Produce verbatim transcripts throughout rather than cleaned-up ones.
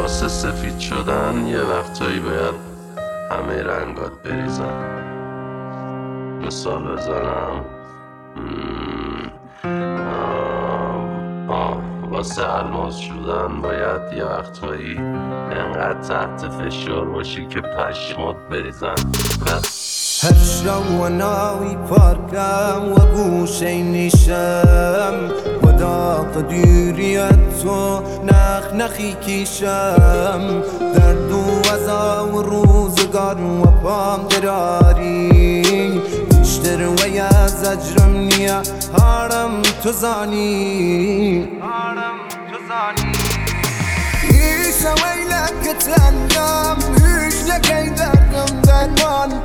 واسه سفید شدن یه وقتایی باید همه رنگات بریزن. مثال بزنم آه. آه. واسه الماس شدن باید یه وقتایی انقدر تحت فشار باشی که پشمات بریزن. هرشا و ناوی پارکم و گوشه نیشم و داغ دیریت و نخ نخی کشم درد و عذا و روزگار و پام دراری بیشتر و یا زجرم نیا هارم تو زانی ایشا ویلک تندم هیچ لکی دردم درمان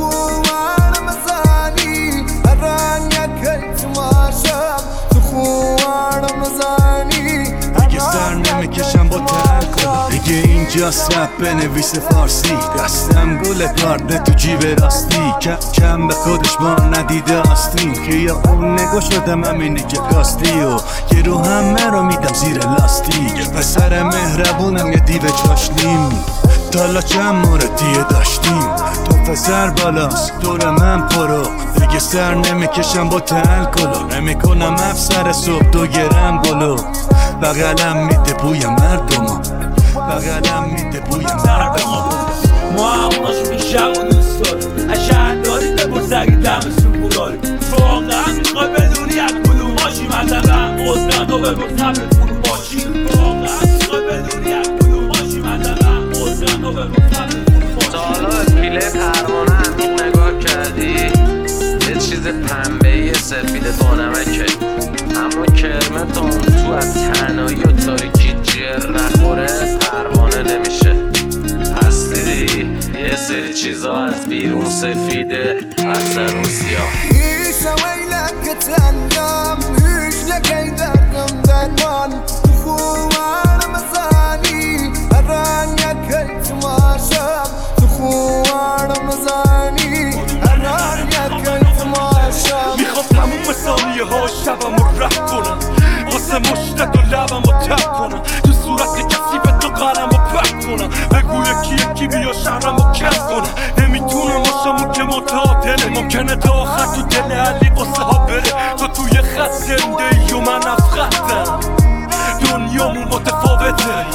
خوارم زانی هران یکی تماشم تو خوارم زانی دیگه سر نمیکشم با ترکا دیگه اینجاست رپ بنویس فارسی دستم گل کارده تو جیب راستی کم به خودش ما ندیده آستین که یا اون نگو شدم همینی که کاستی و یه رو همه رو میدم زیر لاستیک یه پسر مهربونم یه دیو چاشنیم تالا چند موردیه داشتیم تو پسر بالاست دور من پرو دیگه سر نمیکشم با تلکلو نمیکنم افسر صبح دو گرم گلو بغلم میده بوی مردمو بغلم میده بوی مردمو ما هموناش میشم و دوست داریم اشهر داری بپرس اگه دمشون بوداریم واقعا میخوای بدونی از کدوم باشی مثلا عذرم تو بپرس قبل فرو باشی واقعا میخوای بدونی از کدوم باشی مثلا عذرم تو بپرس قبل فرو باشی تا حالا به پیله پروانه عمیق نگاه کردی؟ یه چیز پنبه‌ای سفید با نمکه اما کرمه تا اون تو از تنهایی و تاریکی جر نخوره پروانه نمیشه. پس دیدی یه سری چیزا از بیرون سفیده از درون سیاه. ایشا ویلک تندم هیچ لکی دردم درمان خوارم زانی هران یکی تماشم تو خوارم زانی هران یکی تماشم میخوام تموم ثانیه ها شبم رو رد کنم واسه مشتت و لبم رو تب کنم تو صورت کسی به تو قلم رو پرد کنم بگو یکی یکی بیا شهرم رو کف کنم نمیتونم باشم که متعادله ممکنه تا آخر تو دل علی قصه ها بره تو توی خط زنده ای و من افخطم دنیامون متفاوته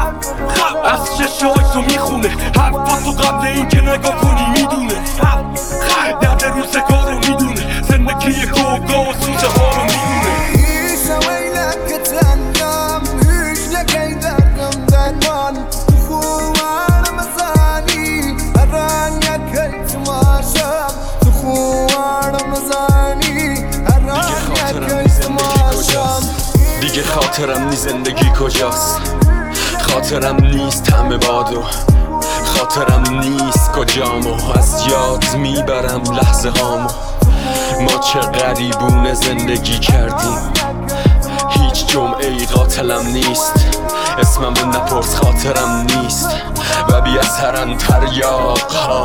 از چشای تو میخونه حرفا تو قبل این که نگاه کنی میدونه درد روزگار رو میدونه زندگی گوگا و سوزه ها رو میدونه ایشا ویلک تندم هیچ لکی دردم درمان خوارم زانی هران یکی تماشم تو خوارم زانی هران یکی تماشم دیگه خاطرم نی زندگی کجاست خاطرم نیست همه بادو خاطرم نیست کجامو از یاد میبرم لحظه هامو ما چه غریبونه زندگی کردیم هیچ جمعه ای قاتلم نیست اسممو نپرس خاطرم نیست و بی اثرن تریاق ها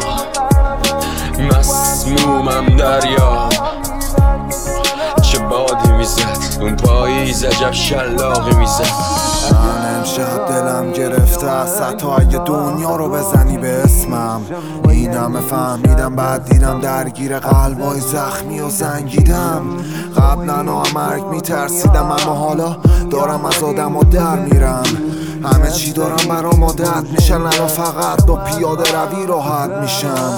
مسمومم دریا چه بادی میزد اون پاییز عجب شلاقی میزد. من امشب دلم گرفته از حتی اگه دنیا رو بزنی به اسمم این همه فهمیدم بعد دیدم درگیر قلبای زخمی و زنگیدم قبلا مرگ میترسیدم اما حالا دارم از آدم و در میرم همه چی دارم برام عادت میشن الان فقط با پیاده روی راحت میشم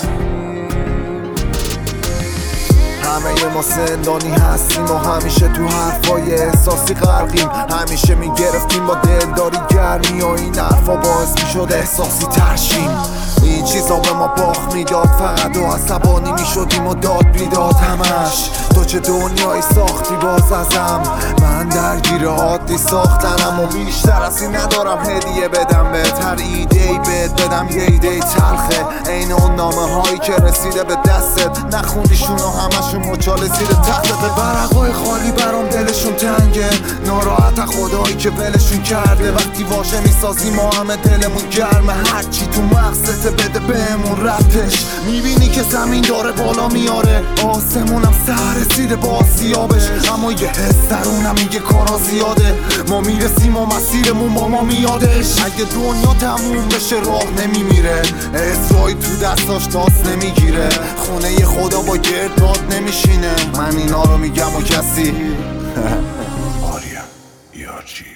همه ما زندانی هستیم و همیشه تو حرفای احساسی غرقیم همیشه میگرفتیم با دلداری گرمی و این حرفا باعث میشد احساسی ترشیم این چیزا به ما باخت میداد فقط و عصبانی میشدیم و داد بیداد همش تو چه دنیایی ساختی باز ازم من درگیر عادی ساختنم و بیشتر از این ندارم هدیه بدم بهتر ایده ای بهت بدم یه ایده ای تلخه این اون نامه هایی که رسیده به دستت نخوندیشون و همشون مچاله زیر تختت ورقای خالی برام دلشون تنگه ناراحت خدایی که ولشون کرده وقتی واژه میسازی ما همه دلمون گرمه هرچی تو مغزت بده بهمون ربطش میبینی که زمین داره بالا میاره آسمونم سره رسیده با آسیابش، اما یه حس درونم میگه کارا زیاده. ما میرسیم و مسیرمون با ما میادش. اگه دنیا تموم بشه راه نمیمیره، اسرائیل تو دستاش تاس نمیگیره، خونه خدا با گرداد نمیشینه. من اینا رو میگم و کسی آریا یارچی